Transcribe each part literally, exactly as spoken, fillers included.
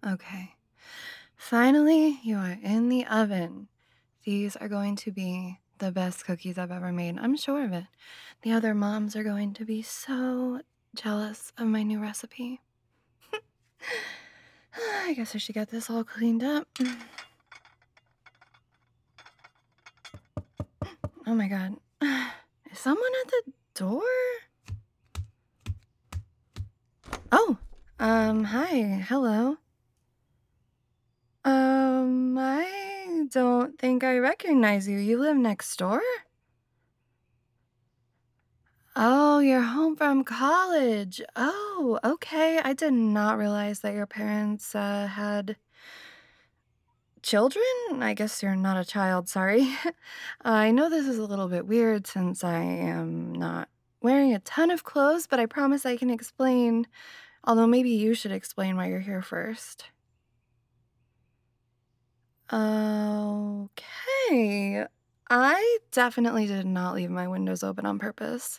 Okay. Finally, you are in the oven. These are going to be the best cookies I've ever made. I'm sure of it. The other moms are going to be so jealous of my new recipe. I guess I should get this all cleaned up. Oh my god. Is someone at the door? Oh, um, hi. Hello. Um, I don't think I recognize you. You live next door? Oh, you're home from college. Oh, okay. I did not realize that your parents uh, had children. I guess you're not a child, sorry. I know this is a little bit weird since I am not wearing a ton of clothes, but I promise I can explain. Although maybe you should explain why you're here first. Okay. I definitely did not leave my windows open on purpose.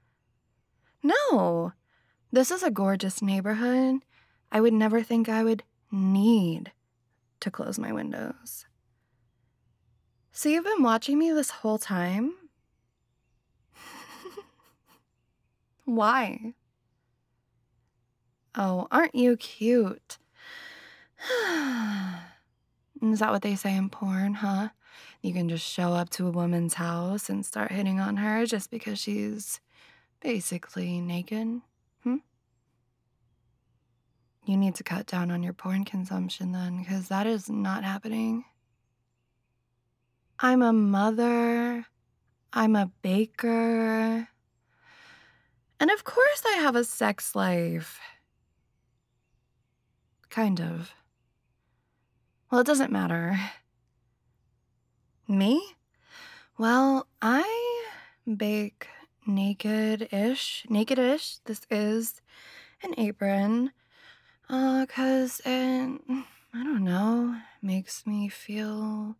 No. This is a gorgeous neighborhood. I would never think I would need to close my windows. So you've been watching me this whole time? Why? Oh, aren't you cute? Is that what they say in porn, huh? You can just show up to a woman's house and start hitting on her just because she's basically naked? Hmm? You need to cut down on your porn consumption then, because that is not happening. I'm a mother. I'm a baker. And of course I have a sex life. Kind of. Well, it doesn't matter. Me? Well, I bake naked-ish. Naked-ish. This is an apron. Uh, 'cause it, I don't know, makes me feel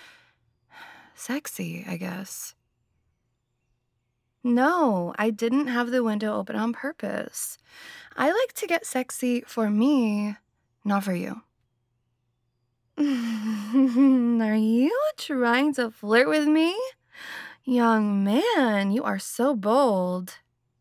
sexy, I guess. No, I didn't have the window open on purpose. I like to get sexy for me, not for you. Are you trying to flirt with me? Young man, you are so bold.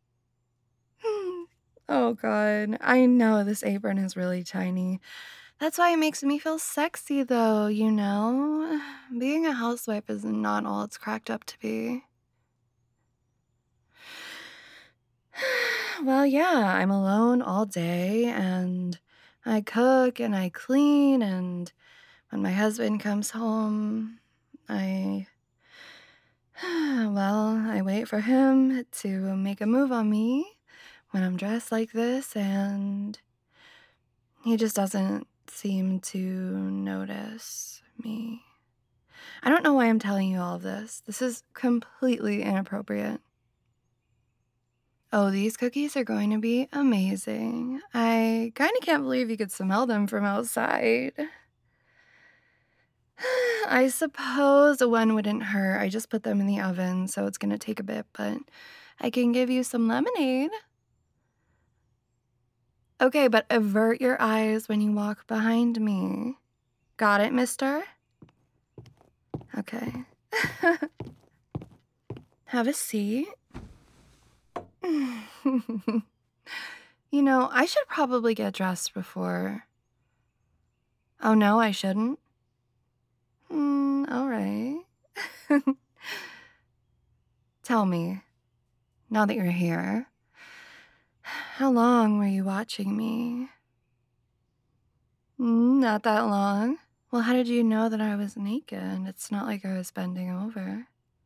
Oh god, I know this apron is really tiny. That's why it makes me feel sexy though, you know? Being a housewife is not all it's cracked up to be. Well, yeah, I'm alone all day and I cook and I clean, and when my husband comes home, I well, I wait for him to make a move on me when I'm dressed like this, and he just doesn't seem to notice me. I don't know why I'm telling you all of this. This is completely inappropriate. Oh, these cookies are going to be amazing. I kind of can't believe you could smell them from outside. I suppose one wouldn't hurt. I just put them in the oven, so it's gonna take a bit, but I can give you some lemonade. Okay, but avert your eyes when you walk behind me. Got it, mister? Okay. Have a seat. You know, I should probably get dressed before. Oh, no, I shouldn't? Mm, all right. Tell me, now that you're here, how long were you watching me? Mm, not that long. Well, how did you know that I was naked? It's not like I was bending over.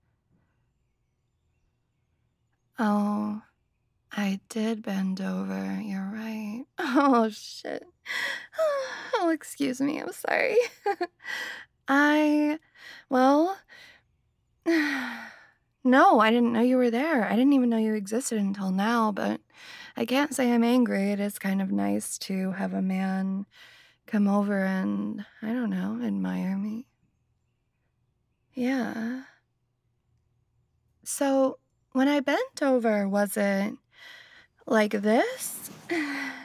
Oh, I did bend over. You're right. Oh, shit. Oh, excuse me. I'm sorry. I, well, no, I didn't know you were there. I didn't even know you existed until now, but I can't say I'm angry. It is kind of nice to have a man come over and, I don't know, admire me. Yeah. So when I bent over, was it like this?